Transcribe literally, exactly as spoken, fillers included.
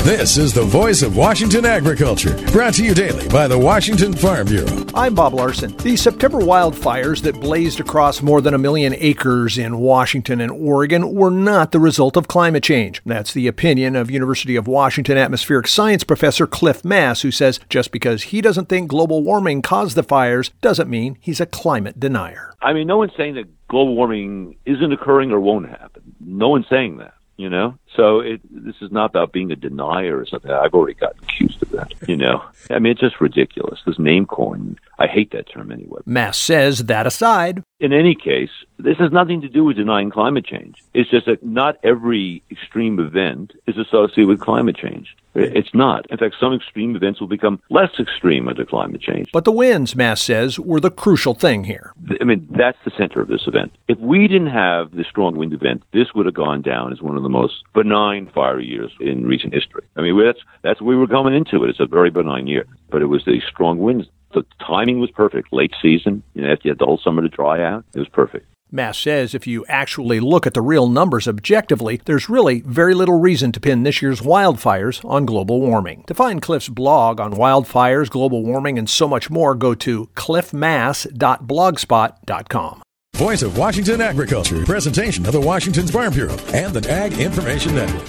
This is the voice of Washington agriculture, brought to you daily by the Washington Farm Bureau. I'm Bob Larson. The September wildfires that blazed across more than a million acres in Washington and Oregon were not the result of climate change. That's the opinion of University of Washington atmospheric science professor Cliff Mass, who says just because he doesn't think global warming caused the fires doesn't mean he's a climate denier. I mean, no one's saying that global warming isn't occurring or won't happen. No one's saying that. You know, so it, this is not about being a denier or something. I've already gotten accused of that, you know. I mean, it's just ridiculous. This name calling, I hate that term anyway. Mass says, that aside, in any case, this has nothing to do with denying climate change. It's just that not every extreme event is associated with climate change. It's not. In fact, some extreme events will become less extreme under climate change. But the winds, Mass says, were the crucial thing here. I mean, that's the center of this event. If we didn't have the strong wind event, this would have gone down as one of the most benign fire years in recent history. I mean, that's that's where we were coming into it. It's a very benign year. But it was the strong winds. The timing was perfect. Late season, you know, after you had the whole summer to dry out, it was perfect. Mass says if you actually look at the real numbers objectively, there's really very little reason to pin this year's wildfires on global warming. To find Cliff's blog on wildfires, global warming, and so much more, go to cliff mass dot blogspot dot com. Voice of Washington agriculture, presentation of the Washington Farm Bureau and the Ag Information Network.